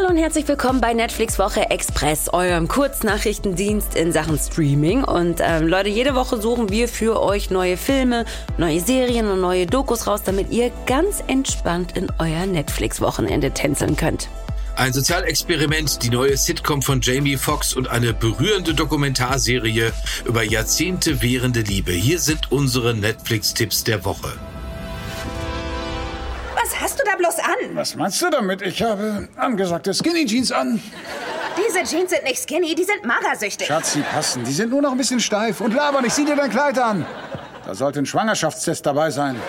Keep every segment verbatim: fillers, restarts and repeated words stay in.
Hallo und herzlich willkommen bei Netflix Woche Express, eurem Kurznachrichtendienst in Sachen Streaming. Und ähm, Leute, jede Woche suchen wir für euch neue Filme, neue Serien und neue Dokus raus, damit ihr ganz entspannt in euer Netflix-Wochenende tänzeln könnt. Ein Sozialexperiment, die neue Sitcom von Jamie Foxx und eine berührende Dokumentarserie über Jahrzehnte währende Liebe. Hier sind unsere Netflix-Tipps der Woche. Was hast du da bloß an? Was meinst du damit? Ich habe angesagte Skinny-Jeans an. Diese Jeans sind nicht skinny, die sind magersüchtig. Schatz, die passen. Die sind nur noch ein bisschen steif. Und laber nicht, sieh dir dein Kleid an. Da sollte ein Schwangerschaftstest dabei sein.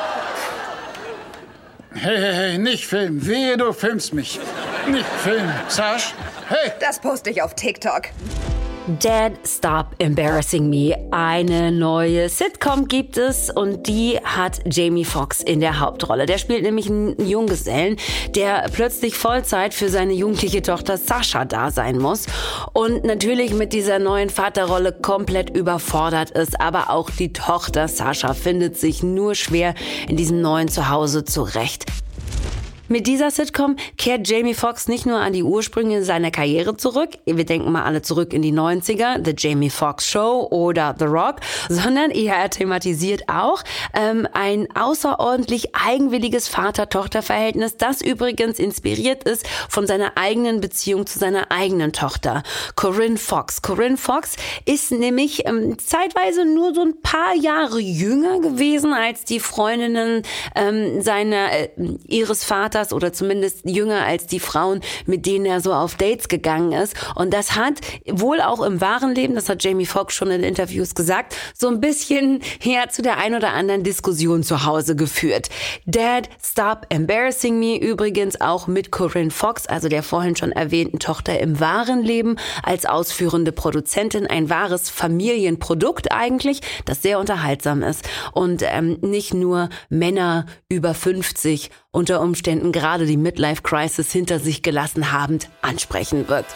Hey, hey, hey, nicht filmen. Wehe, du filmst mich. Nicht filmen. Sash, hey. Das poste ich auf TikTok. Dad, Stop Embarrassing Me. Eine neue Sitcom gibt es und die hat Jamie Foxx in der Hauptrolle. Der spielt nämlich einen Junggesellen, der plötzlich Vollzeit für seine jugendliche Tochter Sasha da sein muss und natürlich mit dieser neuen Vaterrolle komplett überfordert ist. Aber auch die Tochter Sasha findet sich nur schwer in diesem neuen Zuhause zurecht. Mit dieser Sitcom kehrt Jamie Foxx nicht nur an die Ursprünge seiner Karriere zurück, wir denken mal alle zurück in die neunziger, The Jamie Foxx Show oder The Rock, sondern er thematisiert auch ähm, ein außerordentlich eigenwilliges Vater-Tochter-Verhältnis, das übrigens inspiriert ist von seiner eigenen Beziehung zu seiner eigenen Tochter, Corinne Foxx. Corinne Foxx ist nämlich ähm, zeitweise nur so ein paar Jahre jünger gewesen als die Freundinnen ähm, seiner äh, ihres Vaters, oder zumindest jünger als die Frauen, mit denen er so auf Dates gegangen ist. Und das hat wohl auch im wahren Leben, das hat Jamie Foxx schon in Interviews gesagt, so ein bisschen her zu der ein oder anderen Diskussion zu Hause geführt. Dad, Stop Embarrassing Me übrigens auch mit Corinne Foxx, also der vorhin schon erwähnten Tochter im wahren Leben, als ausführende Produzentin. Ein wahres Familienprodukt eigentlich, das sehr unterhaltsam ist und ähm, nicht nur Männer über fünfzig unter Umständen gerade die Midlife-Crisis hinter sich gelassen habend ansprechen wird.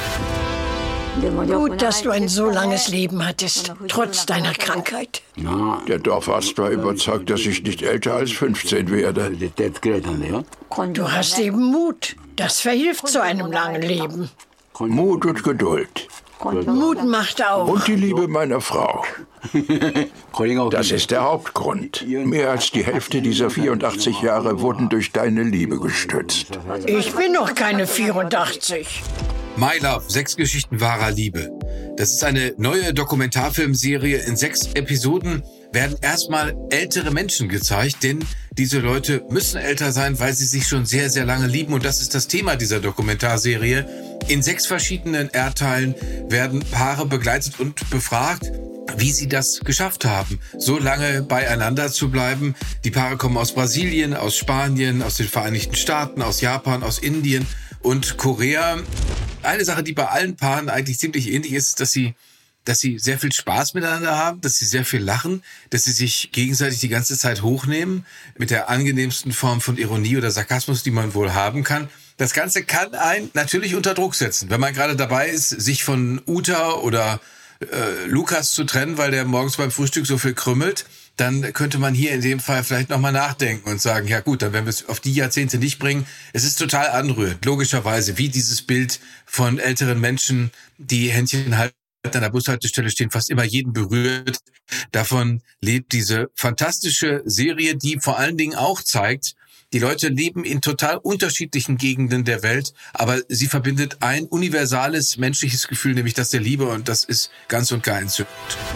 Gut, dass du ein so langes Leben hattest, trotz deiner Krankheit. Der Dorfarzt war überzeugt, dass ich nicht älter als fünfzehn werde. Du hast eben Mut. Das verhilft zu einem langen Leben. Mut und Geduld. Mut macht auch. Und die Liebe meiner Frau. Das ist der Hauptgrund. Mehr als die Hälfte dieser vierundachtzig Jahre wurden durch deine Liebe gestützt. Ich bin noch keine vierundachtzig. My Love, sechs Geschichten wahrer Liebe. Das ist eine neue Dokumentarfilmserie. In sechs Episoden werden erstmal ältere Menschen gezeigt, denn diese Leute müssen älter sein, weil sie sich schon sehr, sehr lange lieben. Und das ist das Thema dieser Dokumentarserie. In sechs verschiedenen Erdteilen werden Paare begleitet und befragt, wie sie das geschafft haben, so lange beieinander zu bleiben. Die Paare kommen aus Brasilien, aus Spanien, aus den Vereinigten Staaten, aus Japan, aus Indien und Korea. Eine Sache, die bei allen Paaren eigentlich ziemlich ähnlich ist, dass sie dass sie sehr viel Spaß miteinander haben, dass sie sehr viel lachen, dass sie sich gegenseitig die ganze Zeit hochnehmen, mit der angenehmsten Form von Ironie oder Sarkasmus, die man wohl haben kann. Das Ganze kann einen natürlich unter Druck setzen, wenn man gerade dabei ist, sich von Uta oder äh, Lukas zu trennen, weil der morgens beim Frühstück so viel krümmelt. Dann könnte man hier in dem Fall vielleicht nochmal nachdenken und sagen, ja gut, dann werden wir es auf die Jahrzehnte nicht bringen. Es ist total anrührend, logischerweise, wie dieses Bild von älteren Menschen, die Händchen halten, an der Bushaltestelle stehen, fast immer jeden berührt. Davon lebt diese fantastische Serie, die vor allen Dingen auch zeigt, die Leute leben in total unterschiedlichen Gegenden der Welt, aber sie verbindet ein universales menschliches Gefühl, nämlich das der Liebe, und das ist ganz und gar entzückend.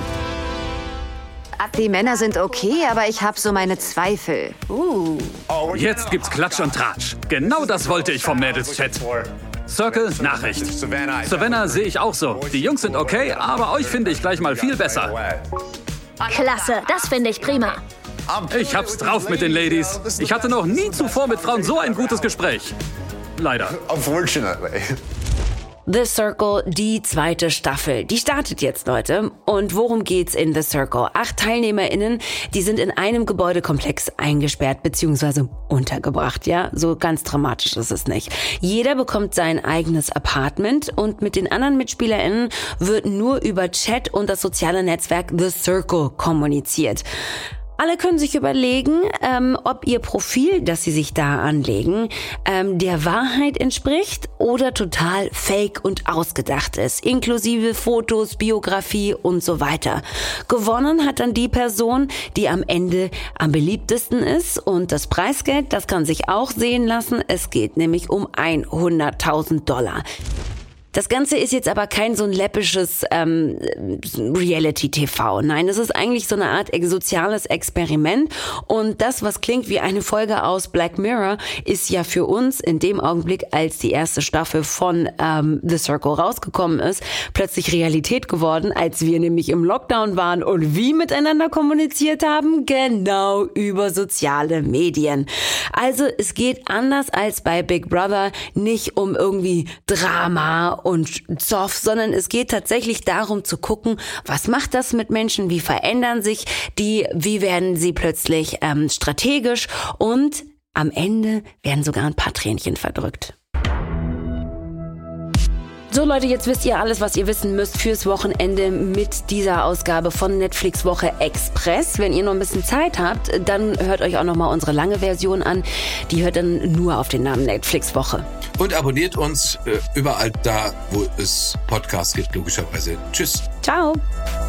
Die Männer sind okay, aber ich habe so meine Zweifel. Uh. Jetzt gibt's Klatsch und Tratsch. Genau das wollte ich vom Mädels-Chat. Circle, Nachricht. Savannah sehe ich auch so. Die Jungs sind okay, aber euch finde ich gleich mal viel besser. Klasse, das finde ich prima. Ich hab's drauf mit den Ladies. Ich hatte noch nie zuvor mit Frauen so ein gutes Gespräch. Leider. Unfortunately. The Circle, die zweite Staffel. Die startet jetzt, Leute. Und worum geht's in The Circle? Acht TeilnehmerInnen, die sind in einem Gebäudekomplex eingesperrt bzw. untergebracht, ja? So ganz dramatisch ist es nicht. Jeder bekommt sein eigenes Apartment und mit den anderen MitspielerInnen wird nur über Chat und das soziale Netzwerk The Circle kommuniziert. Alle können sich überlegen, ähm, ob ihr Profil, das sie sich da anlegen, ähm, der Wahrheit entspricht oder total fake und ausgedacht ist, inklusive Fotos, Biografie und so weiter. Gewonnen hat dann die Person, die am Ende am beliebtesten ist, und das Preisgeld, das kann sich auch sehen lassen. Es geht nämlich um hunderttausend Dollar. Das Ganze ist jetzt aber kein so ein läppisches ähm, Reality-T V. Nein, es ist eigentlich so eine Art soziales Experiment. Und das, was klingt wie eine Folge aus Black Mirror, ist ja für uns in dem Augenblick, als die erste Staffel von ähm, The Circle rausgekommen ist, plötzlich Realität geworden, als wir nämlich im Lockdown waren und wie miteinander kommuniziert haben? Genau, über soziale Medien. Also es geht anders als bei Big Brother nicht um irgendwie Drama und Zoff, sondern es geht tatsächlich darum zu gucken, was macht das mit Menschen, wie verändern sich die, wie werden sie plötzlich ähm, strategisch, und am Ende werden sogar ein paar Tränchen verdrückt. So Leute, jetzt wisst ihr alles, was ihr wissen müsst fürs Wochenende mit dieser Ausgabe von Netflix Woche Express. Wenn ihr noch ein bisschen Zeit habt, dann hört euch auch noch mal unsere lange Version an. Die hört dann nur auf den Namen Netflix Woche. Und abonniert uns äh, überall da, wo es Podcasts gibt, logischerweise. Tschüss. Ciao.